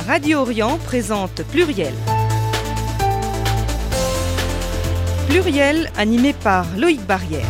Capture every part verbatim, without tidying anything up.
Radio Orient présente Pluriel. Pluriel animé par Loïc Barrière.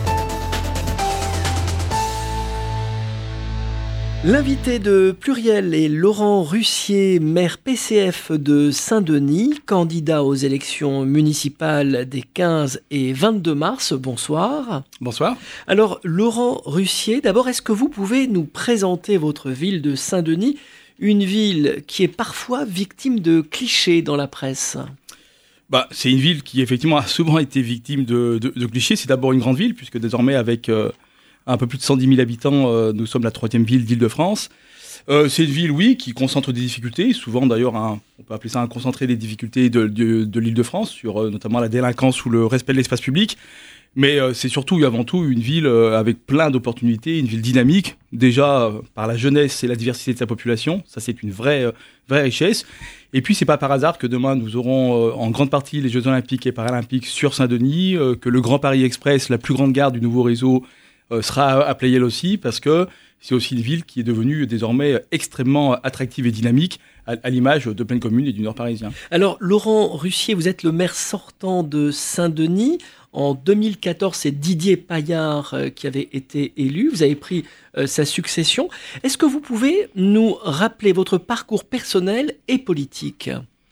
L'invité de Pluriel est Laurent Russier, maire P C F de Saint-Denis, candidat aux élections municipales des quinze et vingt-deux mars. Bonsoir. Bonsoir. Alors, Laurent Russier, d'abord, est-ce que vous pouvez nous présenter votre ville de Saint-Denis, une ville qui est parfois victime de clichés dans la presse ? Bah, c'est une ville qui, effectivement, a souvent été victime de, de, de clichés. C'est d'abord une grande ville, puisque désormais, avec... Euh, un peu plus de cent dix mille habitants, euh, nous sommes la troisième ville d'Île-de-France. Euh, c'est une ville, oui, qui concentre des difficultés, souvent d'ailleurs, un, on peut appeler ça un concentré des difficultés de, de, de l'Île-de-France, sur euh, notamment la délinquance ou le respect de l'espace public. Mais euh, c'est surtout et avant tout une ville euh, avec plein d'opportunités, une ville dynamique, déjà euh, par la jeunesse et la diversité de sa population, ça c'est une vraie, euh, vraie richesse. Et puis c'est pas par hasard que demain nous aurons euh, en grande partie les Jeux Olympiques et Paralympiques sur Saint-Denis, euh, que le Grand Paris Express, la plus grande gare du nouveau réseau, sera à Pleyel aussi, parce que c'est aussi une ville qui est devenue désormais extrêmement attractive et dynamique, à, à l'image de plein communes et du Nord parisien. Alors, Laurent Russier, vous êtes le maire sortant de Saint-Denis. En deux mille quatorze, c'est Didier Paillard qui avait été élu. Vous avez pris euh, sa succession. Est-ce que vous pouvez nous rappeler votre parcours personnel et politique ?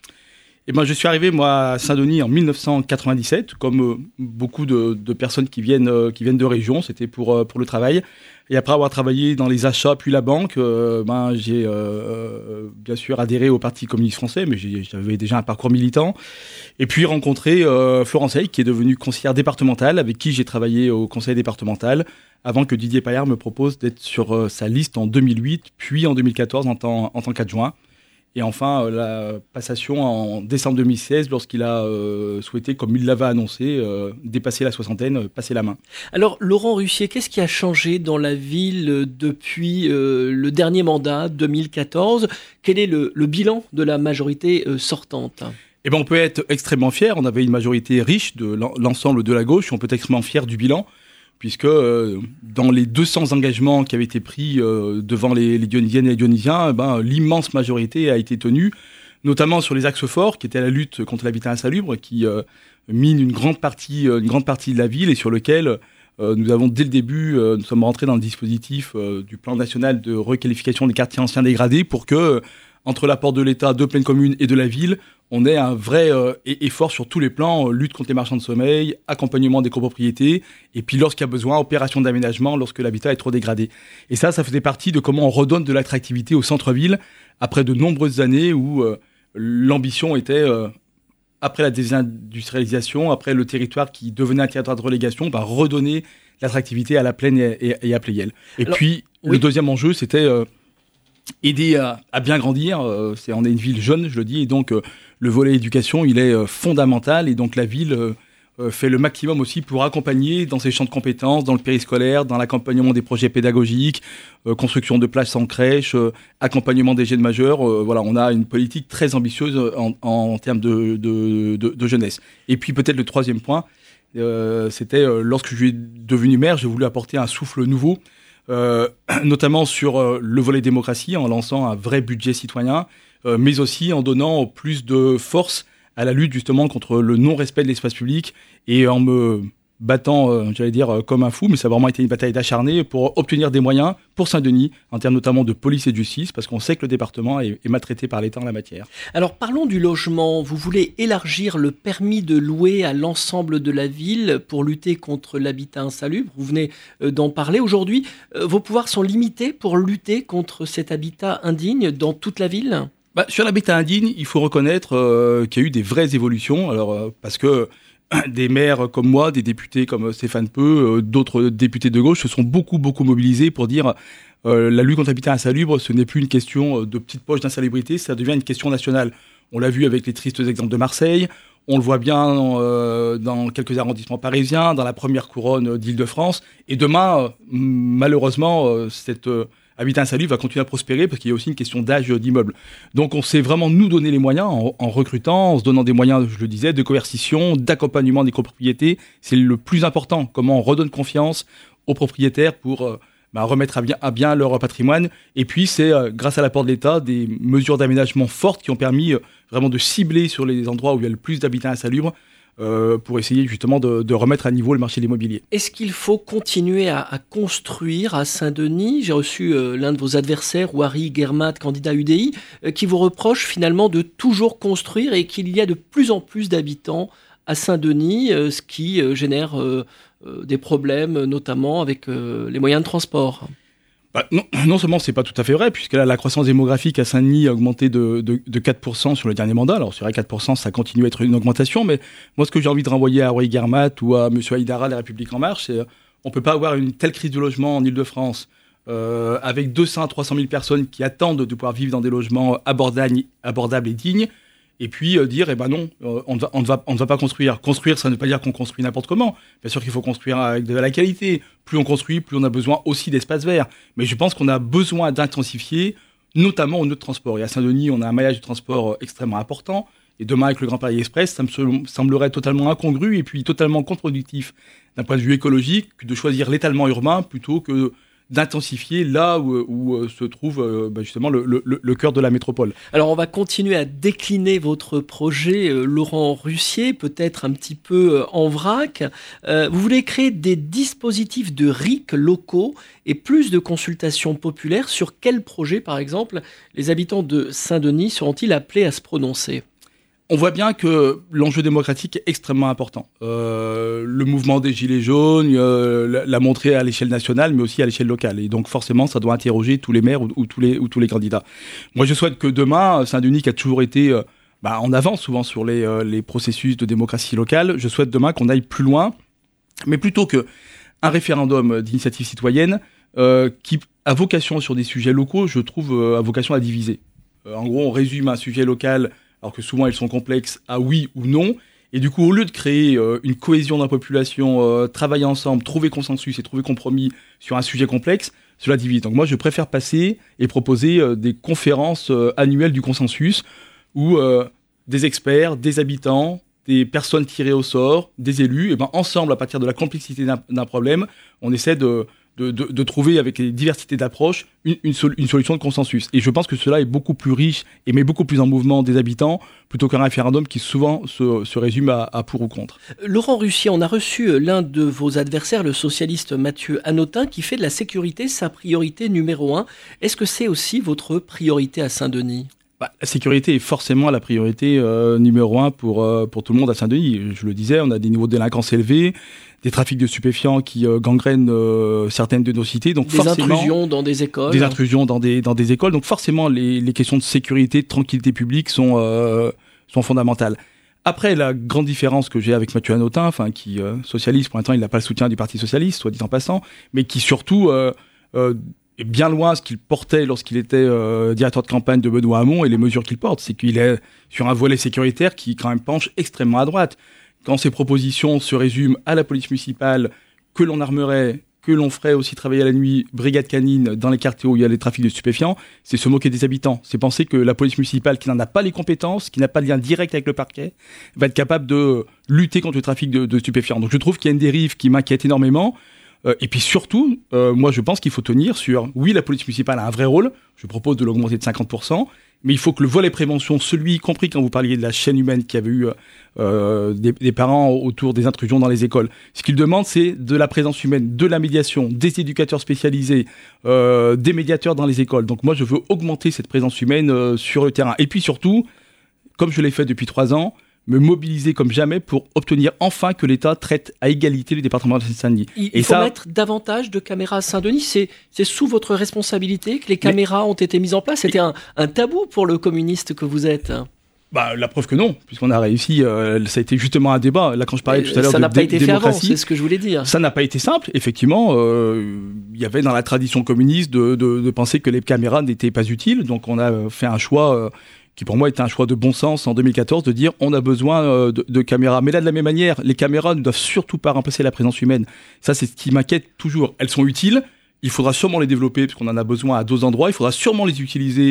Eh ben, je suis arrivé, moi, à Saint-Denis en dix-neuf cent quatre-vingt-dix-sept, comme euh, beaucoup de, de personnes qui viennent, euh, qui viennent de région. C'était pour, euh, pour le travail. Et après avoir travaillé dans les achats, puis la banque, euh, ben, j'ai euh, euh, bien sûr adhéré au Parti communiste français, mais j'ai, j'avais déjà un parcours militant. Et puis rencontré euh, Florence Hey, qui est devenue conseillère départementale, avec qui j'ai travaillé au conseil départemental, avant que Didier Paillard me propose d'être sur euh, sa liste en deux mille huit, puis en deux mille quatorze en tant, en tant qu'adjoint. Et enfin, euh, la passation en décembre deux mille seize, lorsqu'il a euh, souhaité, comme il l'avait annoncé, euh, dépasser la soixantaine, euh, passer la main. Alors, Laurent Russier, qu'est-ce qui a changé dans la ville depuis euh, le dernier mandat, deux mille quatorze ? Quel est le, le bilan de la majorité euh, sortante ? Eh ben, on peut être extrêmement fier. On avait une majorité riche de l'ensemble de la gauche. On peut être extrêmement fier du bilan, puisque euh, dans les deux cents engagements qui avaient été pris euh, devant les, les Dionysiennes et les Dionysiens, eh ben, l'immense majorité a été tenue, notamment sur les axes forts, qui étaient la lutte contre l'habitat insalubre, qui euh, mine une grande partie, une grande partie de la ville, et sur lequel euh, nous avons, dès le début, euh, nous sommes rentrés dans le dispositif euh, du plan national de requalification des quartiers anciens dégradés, pour que, euh, entre l'apport de l'État, de pleine commune et de la ville, on ait un vrai euh, effort sur tous les plans, euh, lutte contre les marchands de sommeil, accompagnement des copropriétés, et puis lorsqu'il y a besoin, opération d'aménagement lorsque l'habitat est trop dégradé. Et ça, ça faisait partie de comment on redonne de l'attractivité au centre-ville, après de nombreuses années où euh, l'ambition était, euh, après la désindustrialisation, après le territoire qui devenait un territoire de relégation, bah, redonner l'attractivité à la Plaine et, et, et à Pleyel. Et Alors, puis, oui. Le deuxième enjeu, c'était... Euh, aider à, à bien grandir, euh, c'est, on est une ville jeune, je le dis, et donc euh, le volet éducation, il est euh, fondamental, et donc la ville euh, euh, fait le maximum aussi pour accompagner dans ses champs de compétences, dans le périscolaire, dans l'accompagnement des projets pédagogiques, euh, construction de places en crèche, euh, accompagnement des jeunes majeurs. Euh, voilà, on a une politique très ambitieuse en, en, en termes de, de, de, de jeunesse. Et puis peut-être le troisième point, euh, c'était euh, lorsque je suis devenu maire, j'ai voulu apporter un souffle nouveau. Euh, notamment sur euh, le volet démocratie, en lançant un vrai budget citoyen, euh, mais aussi en donnant plus de force à la lutte justement contre le non-respect de l'espace public, et en me battant, euh, j'allais dire, euh, comme un fou, mais ça a vraiment été une bataille d'acharné pour obtenir des moyens pour Saint-Denis, en termes notamment de police et de justice, parce qu'on sait que le département est, est maltraité par l'État en la matière. Alors parlons du logement. Vous voulez élargir le permis de louer à l'ensemble de la ville pour lutter contre l'habitat insalubre. Vous venez euh, d'en parler. Aujourd'hui, euh, vos pouvoirs sont limités pour lutter contre cet habitat indigne dans toute la ville ? Bah, sur l'habitat indigne, il faut reconnaître euh, qu'il y a eu des vraies évolutions. Alors, euh, parce que des maires comme moi, des députés comme Stéphane Peu, euh, d'autres députés de gauche se sont beaucoup, beaucoup mobilisés pour dire euh, la lutte contre l'habitat insalubre, ce n'est plus une question de petites poches d'insalubrité, ça devient une question nationale. On l'a vu avec les tristes exemples de Marseille, on le voit bien euh, dans quelques arrondissements parisiens, dans la première couronne d'Île-de-France, et demain, euh, malheureusement, euh, cette... Euh, Habitat insalubre va continuer à prospérer parce qu'il y a aussi une question d'âge d'immeuble. Donc on sait vraiment nous donner les moyens en, en recrutant, en se donnant des moyens, je le disais, de coercition, d'accompagnement des copropriétés. C'est le plus important. Comment on redonne confiance aux propriétaires pour euh, bah, remettre à bien, à bien leur patrimoine. Et puis, c'est euh, grâce à l'apport de l'État, des mesures d'aménagement fortes qui ont permis euh, vraiment de cibler sur les endroits où il y a le plus d'habitats insalubres euh, pour essayer justement de, de remettre à niveau le marché de l'immobilier. Est-ce qu'il faut continuer à, à construire à Saint-Denis ? J'ai reçu euh, l'un de vos adversaires, Ouari Guermat, candidat U D I, euh, qui vous reproche finalement de toujours construire et qu'il y a de plus en plus d'habitants à Saint-Denis, euh, ce qui euh, génère euh, euh, des problèmes, notamment avec euh, les moyens de transport. Bah, non, non seulement c'est pas tout à fait vrai, puisque là, la croissance démographique à Saint-Denis a augmenté de, de, de quatre pour cent sur le dernier mandat. Alors, c'est vrai, quatre pour cent, ça continue à être une augmentation, mais moi, ce que j'ai envie de renvoyer à Ouari Guermat ou à M. Haïdara, La République En Marche, c'est on peut pas avoir une telle crise de logement en Ile-de-France, euh, avec deux cents à trois cent mille personnes qui attendent de pouvoir vivre dans des logements abordables, abordables et dignes, et puis euh, dire, eh ben non, euh, on ne va, on ne va, on ne va pas construire. Construire, ça ne veut pas dire qu'on construit n'importe comment. Bien sûr qu'il faut construire avec de la qualité. Plus on construit, plus on a besoin aussi d'espaces verts. Mais je pense qu'on a besoin d'intensifier, notamment au nœud de transport. Et à Saint-Denis, on a un maillage de transport extrêmement important. Et demain, avec le Grand Paris Express, ça me semblerait totalement incongru et puis totalement contre-productif d'un point de vue écologique de choisir l'étalement urbain plutôt que d'intensifier là où, où se trouve euh, bah justement le, le, le cœur de la métropole. Alors on va continuer à décliner votre projet, euh, Laurent Russier, peut-être un petit peu euh, en vrac. Euh, vous voulez créer des dispositifs de R I C locaux et plus de consultations populaires. Sur quel projet, par exemple, les habitants de Saint-Denis seront-ils appelés à se prononcer ? On voit bien que l'enjeu démocratique est extrêmement important. Euh, le mouvement des Gilets jaunes euh, l'a montré à l'échelle nationale, mais aussi à l'échelle locale. Et donc forcément, ça doit interroger tous les maires ou, ou, tous, les, ou tous les candidats. Moi, je souhaite que demain, Saint-Denis, qui a toujours été euh, bah, en avance souvent sur les, euh, les processus de démocratie locale, je souhaite demain qu'on aille plus loin, mais plutôt qu'un référendum d'initiative citoyenne euh, qui a vocation sur des sujets locaux, je trouve, euh, a vocation à diviser. Euh, en gros, on résume un sujet local, alors que souvent ils sont complexes, à oui ou non. Et du coup, au lieu de créer euh, une cohésion dans la population, euh, travailler ensemble, trouver consensus et trouver compromis sur un sujet complexe, cela divise. Donc moi, je préfère passer et proposer euh, des conférences euh, annuelles du consensus où euh, des experts, des habitants, des personnes tirées au sort, des élus, et ben ensemble, à partir de la complexité d'un, d'un problème, on essaie de... De, de, de trouver avec les diversités d'approches une, une, sol, une solution de consensus. Et je pense que cela est beaucoup plus riche et met beaucoup plus en mouvement des habitants plutôt qu'un référendum qui souvent se, se résume à, à pour ou contre. Laurent Russier, on a reçu l'un de vos adversaires, le socialiste Mathieu Hanotin, qui fait de la sécurité sa priorité numéro un. Est-ce que c'est aussi votre priorité à Saint-Denis ? Bah, la sécurité est forcément la priorité euh, numéro un pour, euh, pour tout le monde à Saint-Denis. Je le disais, on a des niveaux de délinquance élevés, des trafics de stupéfiants qui euh, gangrènent euh, certaines de nos cités. Donc des forcément, intrusions dans des écoles. Des intrusions dans des, dans des écoles. Donc forcément, les, les questions de sécurité, de tranquillité publique sont, euh, sont fondamentales. Après, la grande différence que j'ai avec Mathieu Hanotin, enfin, qui euh, socialiste, pour l'instant, il n'a pas le soutien du Parti socialiste, soit dit en passant, mais qui surtout... Euh, euh, est bien loin ce qu'il portait lorsqu'il était euh, directeur de campagne de Benoît Hamon et les mesures qu'il porte. C'est qu'il est sur un volet sécuritaire qui quand même penche extrêmement à droite. Quand ses propositions se résument à la police municipale, que l'on armerait, que l'on ferait aussi travailler à la nuit, brigade canine dans les quartiers où il y a les trafics de stupéfiants, c'est se moquer des habitants. C'est penser que la police municipale, qui n'en a pas les compétences, qui n'a pas de lien direct avec le parquet, va être capable de lutter contre le trafic de, de stupéfiants. Donc je trouve qu'il y a une dérive qui m'inquiète énormément. Euh, et puis surtout, euh, moi je pense qu'il faut tenir sur, oui, la police municipale a un vrai rôle, je propose de l'augmenter de cinquante pour cent, mais il faut que le volet prévention, celui, y compris quand vous parliez de la chaîne humaine qui avait eu euh, des, des parents autour des intrusions dans les écoles, ce qu'il demande, c'est de la présence humaine, de la médiation, des éducateurs spécialisés, euh, des médiateurs dans les écoles. Donc moi je veux augmenter cette présence humaine euh, sur le terrain. Et puis surtout, comme je l'ai fait depuis trois ans, me mobiliser comme jamais pour obtenir enfin que l'État traite à égalité le département de Seine-Saint-Denis. Il, Et il faut ça, mettre davantage de caméras à Saint-Denis. C'est, c'est sous votre responsabilité que les caméras mais, ont été mises en place. C'était un, un tabou pour le communiste que vous êtes. Bah, la preuve que non, puisqu'on a réussi, euh, ça a été justement un débat. Là, quand je parlais tout à l'heure ça de n'a pas dé- été fait démocratie, avant, c'est ce que je voulais dire. Ça n'a pas été simple, effectivement. Il euh, y avait dans la tradition communiste de, de, de penser que les caméras n'étaient pas utiles, donc on a fait un choix euh, qui pour moi était un choix de bon sens en deux mille quatorze, de dire on a besoin euh, de, de caméras. Mais là, de la même manière, les caméras ne doivent surtout pas remplacer la présence humaine. Ça, c'est ce qui m'inquiète toujours. Elles sont utiles, il faudra sûrement les développer, parce qu'on en a besoin à d'autres endroits, il faudra sûrement les utiliser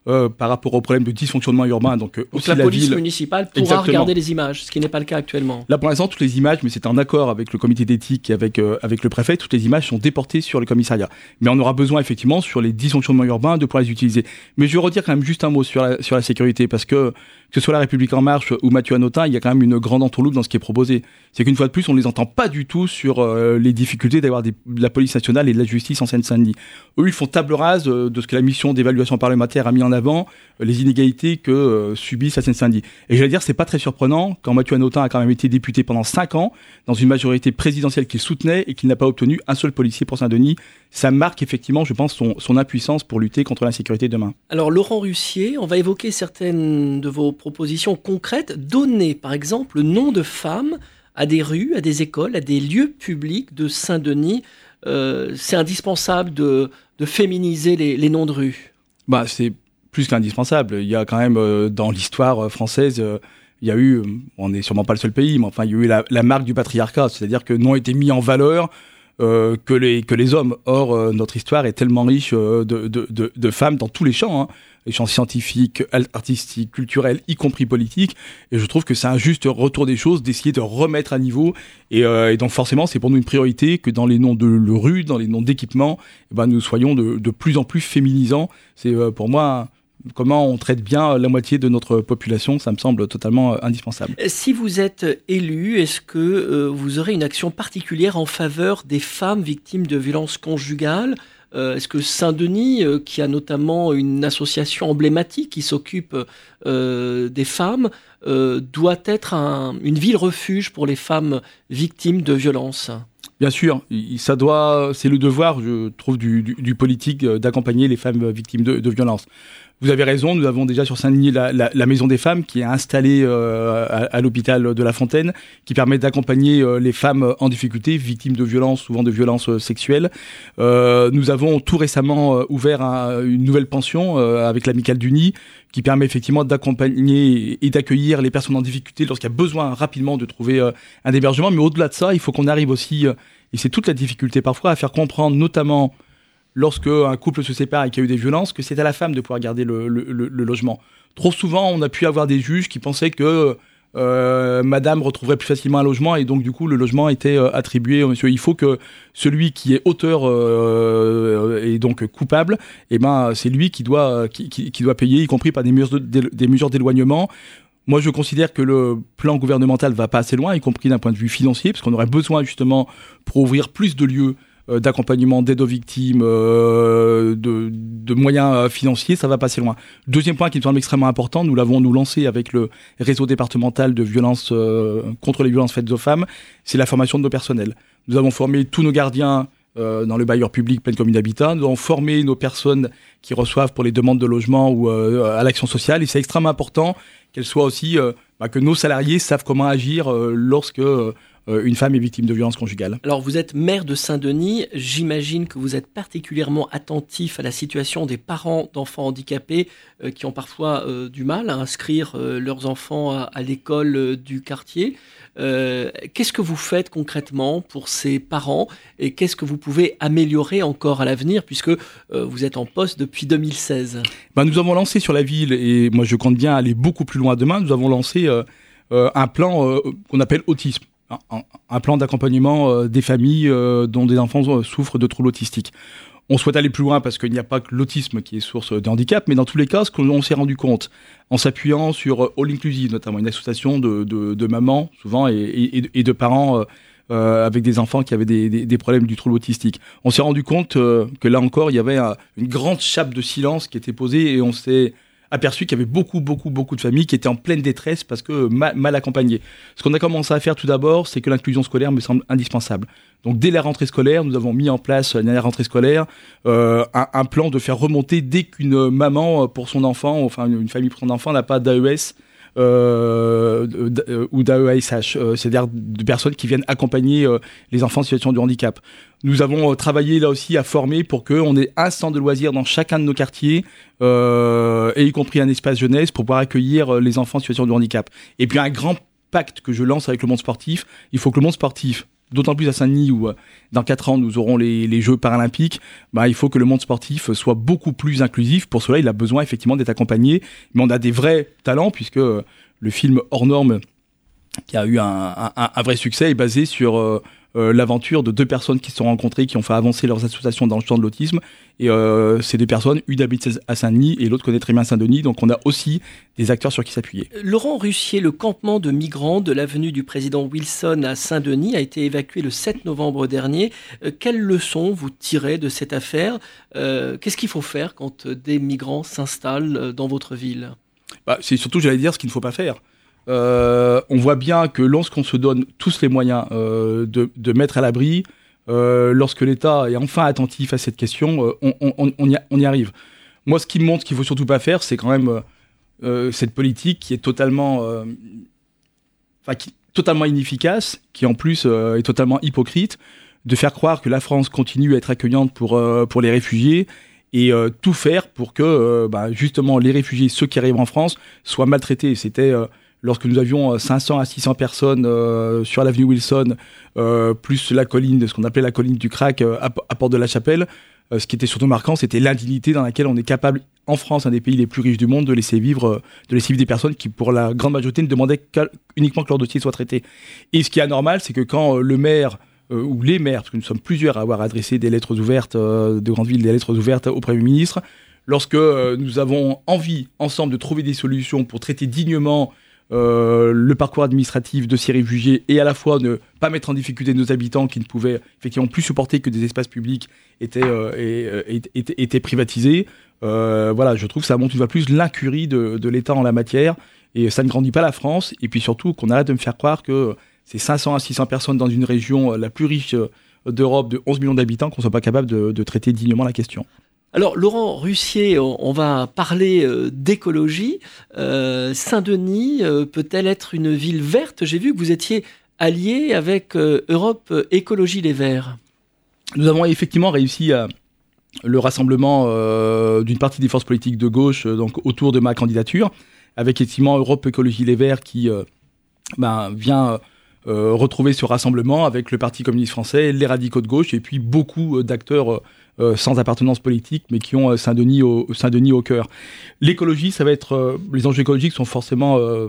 euh, par rapport au problème de dysfonctionnement urbain. Donc, euh, donc aussi la, la police ville... municipale pourra Exactement. regarder les images, ce qui n'est pas le cas actuellement. Là, pour l'instant, toutes les images, mais c'est en accord avec le comité d'éthique et avec, euh, avec le préfet, toutes les images sont déportées sur le commissariat. Mais on aura besoin, effectivement, sur les dysfonctionnements urbains, de pouvoir les utiliser. Mais je veux redire quand même juste un mot sur la, sur la sécurité, parce que, que ce soit La République En Marche ou Mathieu Hanotin, il y a quand même une grande entourloupe dans ce qui est proposé. C'est qu'une fois de plus, on ne les entend pas du tout sur euh, les difficultés d'avoir des, de la police nationale et de la justice en Seine-Saint-Denis. Eux, ils font table rase euh, de ce que la mission d'évaluation parlementaire a mis en avant, euh, les inégalités que euh, subissent la Seine-Saint-Denis. Et j'allais dire, c'est pas très surprenant quand Mathieu Hanotin a quand même été député pendant cinq ans, dans une majorité présidentielle qu'il soutenait et qu'il n'a pas obtenu un seul policier pour Saint-Denis. Ça marque effectivement, je pense, son, son impuissance pour lutter contre l'insécurité demain. Alors Laurent Russier, on va évoquer certaines de vos propositions concrètes. Donner par exemple le nom de femmes à des rues, à des écoles, à des lieux publics de Saint-Denis. Euh, c'est indispensable de, de féminiser les, les noms de rues. Bah, c'est plus qu'indispensable. Il y a quand même euh, dans l'histoire française... Euh, il y a eu, on n'est sûrement pas le seul pays, mais enfin, il y a eu la, la marque du patriarcat, c'est-à-dire que n'ont été mis en valeur euh, que, les, que les hommes. Or, euh, notre histoire est tellement riche euh, de, de, de, de femmes dans tous les champs, hein, les champs scientifiques, artistiques, culturels, y compris politiques, et je trouve que c'est un juste retour des choses d'essayer de remettre à niveau, et, euh, et donc forcément, c'est pour nous une priorité que dans les noms de rue, dans les noms d'équipements, eh ben, nous soyons de, de plus en plus féminisants. C'est euh, pour moi... Comment on traite bien la moitié de notre population, ça me semble totalement indispensable. Si vous êtes élu, est-ce que euh, vous aurez une action particulière en faveur des femmes victimes de violences conjugales ? euh, Est-ce que Saint-Denis, euh, qui a notamment une association emblématique qui s'occupe euh, des femmes, euh, doit être un, une ville refuge pour les femmes victimes de violences ? Bien sûr, ça doit, c'est le devoir, je trouve, du, du, du politique d'accompagner les femmes victimes de, de violences. Vous avez raison, nous avons déjà sur Saint-Denis la, la, la Maison des Femmes qui est installée euh, à, à l'hôpital de La Fontaine, qui permet d'accompagner euh, les femmes en difficulté, victimes de violences, souvent de violences euh, sexuelles. Euh, nous avons tout récemment euh, ouvert un, une nouvelle pension euh, avec l'Amicale du Nid, qui permet effectivement d'accompagner et d'accueillir les personnes en difficulté lorsqu'il y a besoin rapidement de trouver euh, un hébergement. Mais au-delà de ça, il faut qu'on arrive aussi, euh, et c'est toute la difficulté parfois, à faire comprendre notamment lorsque un couple se sépare et qu'il y a eu des violences, que c'est à la femme de pouvoir garder le, le, le, le logement. Trop souvent, on a pu avoir des juges qui pensaient que euh, madame retrouverait plus facilement un logement et donc du coup le logement était euh, attribué au monsieur. Il faut que celui qui est auteur euh, et donc coupable, eh ben, c'est lui qui doit, qui, qui, qui doit payer, y compris par des mesures, de, des mesures d'éloignement. Moi, je considère que le plan gouvernemental va pas assez loin, y compris d'un point de vue financier, parce qu'on aurait besoin justement pour ouvrir plus de lieux d'accompagnement, d'aide aux victimes, euh, de, de moyens financiers, ça va passer loin. Deuxième point qui me semble extrêmement important, nous l'avons nous lancé avec le réseau départemental de violence euh, contre les violences faites aux femmes, c'est la formation de nos personnels. Nous avons formé tous nos gardiens euh, dans le bailleur public Pleine Commune Habitat, nous avons formé nos personnes qui reçoivent pour les demandes de logement ou euh, à l'action sociale, et c'est extrêmement important qu'elles soient aussi, euh, bah, que nos salariés savent comment agir euh, lorsque euh, une femme est victime de violences conjugales. Alors vous êtes maire de Saint-Denis, j'imagine que vous êtes particulièrement attentif à la situation des parents d'enfants handicapés euh, qui ont parfois euh, du mal à inscrire euh, leurs enfants à, à l'école euh, du quartier. Euh, qu'est-ce que vous faites concrètement pour ces parents et qu'est-ce que vous pouvez améliorer encore à l'avenir puisque euh, vous êtes en poste depuis deux mille seize ? Ben, nous avons lancé sur la ville, et moi je compte bien aller beaucoup plus loin demain, nous avons lancé euh, euh, un plan euh, qu'on appelle autisme. Un, un plan d'accompagnement euh, des familles euh, dont des enfants euh, souffrent de troubles autistiques. On souhaite aller plus loin parce qu'il n'y a pas que l'autisme qui est source de handicap, mais dans tous les cas, ce qu'on s'est rendu compte, en s'appuyant sur All Inclusive, notamment une association de, de, de mamans, souvent, et, et, et de parents euh, euh, avec des enfants qui avaient des, des, des problèmes du trouble autistique. On s'est rendu compte euh, que là encore, il y avait un, une grande chape de silence qui était posée et on s'est aperçu qu'il y avait beaucoup, beaucoup, beaucoup de familles qui étaient en pleine détresse parce que mal, mal accompagnées. Ce qu'on a commencé à faire tout d'abord, c'est que l'inclusion scolaire me semble indispensable. Donc dès la rentrée scolaire, nous avons mis en place, la dernière rentrée scolaire, euh, un, un plan de faire remonter dès qu'une maman pour son enfant, enfin une famille pour son enfant n'a pas d'A E S euh, ou d'A E A S H, euh, c'est-à-dire de personnes qui viennent accompagner euh, les enfants en situation de handicap. Nous avons euh, travaillé là aussi à former pour qu'on ait un centre de loisirs dans chacun de nos quartiers, euh, et y compris un espace jeunesse pour pouvoir accueillir les enfants en situation de handicap. Et puis un grand pacte que je lance avec le monde sportif, il faut que le monde sportif d'autant plus à Saint-Denis où euh, dans quatre ans nous aurons les, les Jeux paralympiques, bah, il faut que le monde sportif soit beaucoup plus inclusif. Pour cela, il a besoin effectivement d'être accompagné. Mais on a des vrais talents puisque euh, le film Hors Normes, qui a eu un, un, un vrai succès, est basé sur euh, euh, l'aventure de deux personnes qui se sont rencontrées, qui ont fait avancer leurs associations dans le champ de l'autisme. Et euh, ces deux personnes, une habite à Saint-Denis et l'autre connaît très bien Saint-Denis. Donc on a aussi des acteurs sur qui s'appuyer. Laurent Russier, le campement de migrants de l'avenue du président Wilson à Saint-Denis a été évacué le sept novembre dernier. Euh, quelles leçons vous tirez de cette affaire ? euh, Qu'est-ce qu'il faut faire quand des migrants s'installent dans votre ville ? Bah, c'est surtout, j'allais dire, ce qu'il ne faut pas faire. Euh, on voit bien que lorsqu'on se donne tous les moyens euh, de, de mettre à l'abri, euh, lorsque l'État est enfin attentif à cette question, euh, on, on, on, y a, on y arrive. Moi, ce qui me montre ce qu'il ne faut surtout pas faire, c'est quand même euh, cette politique qui est totalement, euh, enfin, qui, totalement inefficace, qui en plus euh, est totalement hypocrite, de faire croire que la France continue à être accueillante pour, euh, pour les réfugiés, et euh, tout faire pour que euh, bah, justement les réfugiés, ceux qui arrivent en France, soient maltraités. C'était... Euh, Lorsque nous avions cinq cents à six cents personnes euh, sur l'avenue Wilson, euh, plus la colline, ce qu'on appelait la colline du Crac euh, à, à Porte de la Chapelle, euh, ce qui était surtout marquant, c'était l'indignité dans laquelle on est capable, en France, un des pays les plus riches du monde, de laisser vivre, euh, de laisser vivre des personnes qui, pour la grande majorité, ne demandaient uniquement que leur dossier soit traité. Et ce qui est anormal, c'est que quand euh, le maire euh, ou les maires, parce que nous sommes plusieurs à avoir adressé des lettres ouvertes euh, de grandes villes, des lettres ouvertes au Premier ministre, lorsque euh, nous avons envie, ensemble, de trouver des solutions pour traiter dignement Euh, le parcours administratif de ces réfugiés et à la fois ne pas mettre en difficulté nos habitants qui ne pouvaient effectivement plus supporter que des espaces publics étaient, euh, et, et, étaient, étaient privatisés. Euh, voilà, je trouve que ça montre une fois plus l'incurie de, de l'État en la matière et ça ne grandit pas la France. Et puis surtout qu'on arrête de me faire croire que ces cinq cents à six cents personnes dans une région la plus riche d'Europe de onze millions d'habitants, qu'on ne soit pas capable de, de traiter dignement la question. Alors, Laurent Russier, on va parler d'écologie. Euh, Saint-Denis euh, peut-elle être une ville verte ? J'ai vu que vous étiez allié avec euh, Europe Écologie Les Verts. Nous avons effectivement réussi à le rassemblement euh, d'une partie des forces politiques de gauche euh, donc autour de ma candidature, avec effectivement Europe Écologie Les Verts qui euh, ben, vient euh, retrouver ce rassemblement avec le Parti communiste français, les radicaux de gauche et puis beaucoup d'acteurs euh, Euh, sans appartenance politique, mais qui ont euh, Saint-Denis au, Saint-Denis au cœur. L'écologie, ça va être... Euh, les enjeux écologiques sont forcément euh,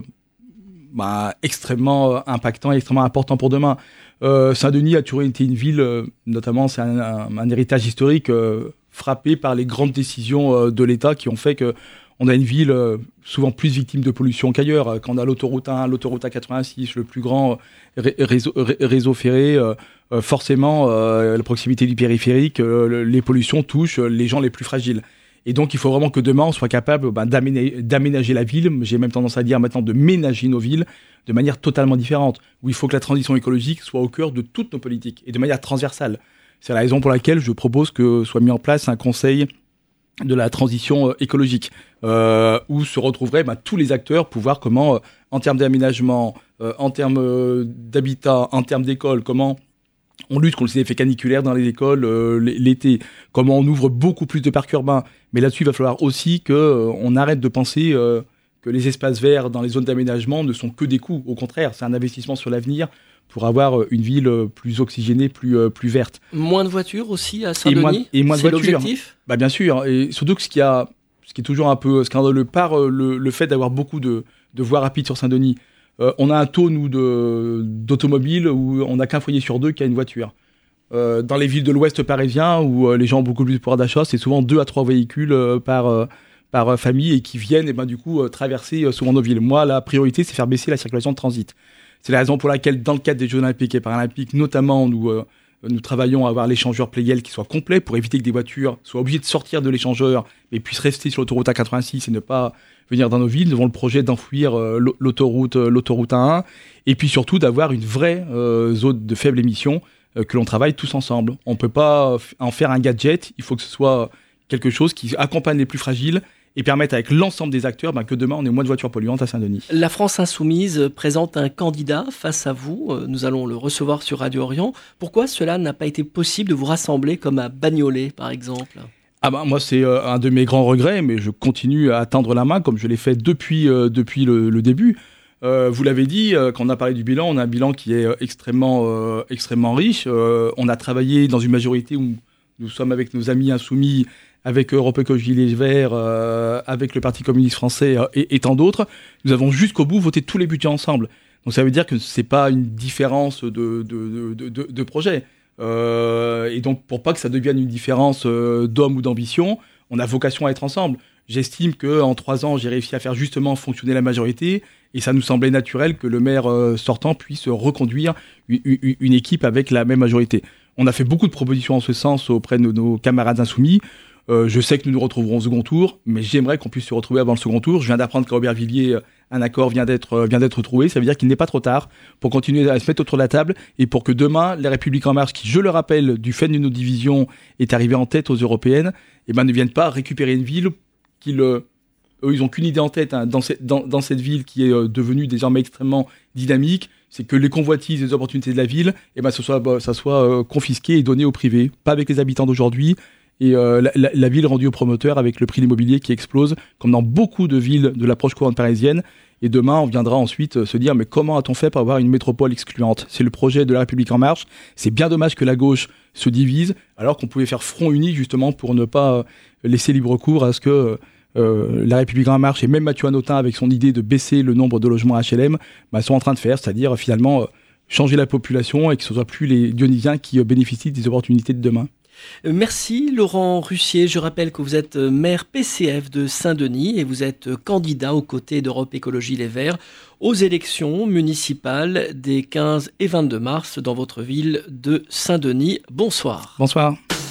bah, extrêmement euh, impactants et extrêmement importants pour demain. Euh, Saint-Denis a toujours été une ville, euh, notamment c'est un, un, un héritage historique euh, frappé par les grandes décisions euh, de l'État qui ont fait que on a une ville euh, souvent plus victime de pollution qu'ailleurs. Quand on a l'autoroute un, l'autoroute A quatre-vingt-six, le plus grand ré- réseau, ré- réseau ferré, euh, euh, forcément, euh, la proximité du périphérique, euh, les pollutions touchent les gens les plus fragiles. Et donc, il faut vraiment que demain, on soit capable ben, d'aménager, d'aménager la ville. J'ai même tendance à dire maintenant de ménager nos villes de manière totalement différente, où il faut que la transition écologique soit au cœur de toutes nos politiques et de manière transversale. C'est la raison pour laquelle je propose que soit mis en place un conseil de la transition euh, écologique, euh, où se retrouveraient bah, tous les acteurs pour voir comment, euh, en termes d'aménagement, euh, en termes euh, d'habitat, en termes d'école, comment on lutte contre les effets caniculaires dans les écoles euh, l'été, comment on ouvre beaucoup plus de parcs urbains. Mais là-dessus, il va falloir aussi qu'on euh, arrête de penser euh, que les espaces verts dans les zones d'aménagement ne sont que des coûts. Au contraire, c'est un investissement sur l'avenir pour avoir une ville plus oxygénée, plus, euh, plus verte. Moins de voitures aussi à Saint-Denis ? Et moins, et moins de c'est voitures. L'objectif ? Bah bien sûr, et surtout que ce qui, a, ce qui est toujours un peu scandaleux par euh, le, le fait d'avoir beaucoup de, de voies rapides sur Saint-Denis. Euh, on a un taux, nous, de, d'automobiles où on n'a qu'un foyer sur deux qui a une voiture. Euh, dans les villes de l'Ouest parisien, où euh, les gens ont beaucoup plus de pouvoir d'achat, c'est souvent deux à trois véhicules euh, par, euh, par euh, famille et qui viennent et ben, du coup, euh, traverser euh, souvent nos villes. Moi, la priorité, c'est faire baisser la circulation de transit. C'est la raison pour laquelle, dans le cadre des Jeux Olympiques et Paralympiques, notamment, nous, euh, nous travaillons à avoir l'échangeur Playel qui soit complet pour éviter que des voitures soient obligées de sortir de l'échangeur mais puissent rester sur l'autoroute A quatre-vingt-six et ne pas venir dans nos villes. Nous avons le projet d'enfouir euh, l'autoroute, euh, l'autoroute A un et puis surtout d'avoir une vraie euh, zone de faible émission euh, que l'on travaille tous ensemble. On ne peut pas en faire un gadget, il faut que ce soit quelque chose qui accompagne les plus fragiles et permettre avec l'ensemble des acteurs ben, que demain on ait moins de voitures polluantes à Saint-Denis. La France Insoumise présente un candidat face à vous. Nous allons le recevoir sur Radio Orient. Pourquoi cela n'a pas été possible de vous rassembler comme à Bagnolet, par exemple ? Ah ben, moi, c'est euh, un de mes grands regrets, mais je continue à tendre la main comme je l'ai fait depuis, euh, depuis le, le début. Euh, vous l'avez dit, euh, quand on a parlé du bilan, on a un bilan qui est euh, extrêmement, euh, extrêmement riche. Euh, on a travaillé dans une majorité où nous sommes avec nos amis insoumis, avec Europe Écologie Les Verts, euh, avec le Parti communiste français euh, et, et tant d'autres. Nous avons jusqu'au bout voté tous les budgets ensemble. Donc ça veut dire que c'est pas une différence de, de, de, de, de projet. Euh, et donc pour pas que ça devienne une différence euh, d'homme ou d'ambition, on a vocation à être ensemble. J'estime qu'en trois ans, j'ai réussi à faire justement fonctionner la majorité et ça nous semblait naturel que le maire euh, sortant puisse reconduire une, une, une équipe avec la même majorité. On a fait beaucoup de propositions en ce sens auprès de nos, nos camarades insoumis. Euh, je sais que nous nous retrouverons au second tour, mais j'aimerais qu'on puisse se retrouver avant le second tour. Je viens d'apprendre qu'à Aubervilliers, un accord vient d'être, vient d'être trouvé. Ça veut dire qu'il n'est pas trop tard pour continuer à se mettre autour de la table et pour que demain, les Républicains en marche, qui, je le rappelle, du fait de nos divisions, est arrivé en tête aux européennes, eh ben, ne viennent pas récupérer une ville qu'ils, eux, ils n'ont qu'une idée en tête hein, dans, cette, dans, dans cette ville qui est euh, devenue désormais extrêmement dynamique. C'est que les convoitises et les opportunités de la ville, eh ben, ce soit, bah, ça soit euh, confisqué et donné au privé, pas avec les habitants d'aujourd'hui. Et euh, la, la, la ville rendue aux promoteurs avec le prix de l'immobilier qui explose, comme dans beaucoup de villes de l'approche courante parisienne. Et demain, on viendra ensuite se dire, mais comment a-t-on fait pour avoir une métropole excluante ? C'est le projet de la République En Marche. C'est bien dommage que la gauche se divise, alors qu'on pouvait faire front uni justement pour ne pas laisser libre cours à ce que euh, la République En Marche et même Mathieu Hanotin, avec son idée de baisser le nombre de logements H L M, bah, sont en train de faire, c'est-à-dire finalement euh, changer la population et que ce ne soit plus les Dionysiens qui euh, bénéficient des opportunités de demain. Merci Laurent Russier. Je rappelle que vous êtes maire P C F de Saint-Denis et vous êtes candidat aux côtés d'Europe Écologie Les Verts aux élections municipales des quinze et vingt-deux mars dans votre ville de Saint-Denis. Bonsoir. Bonsoir.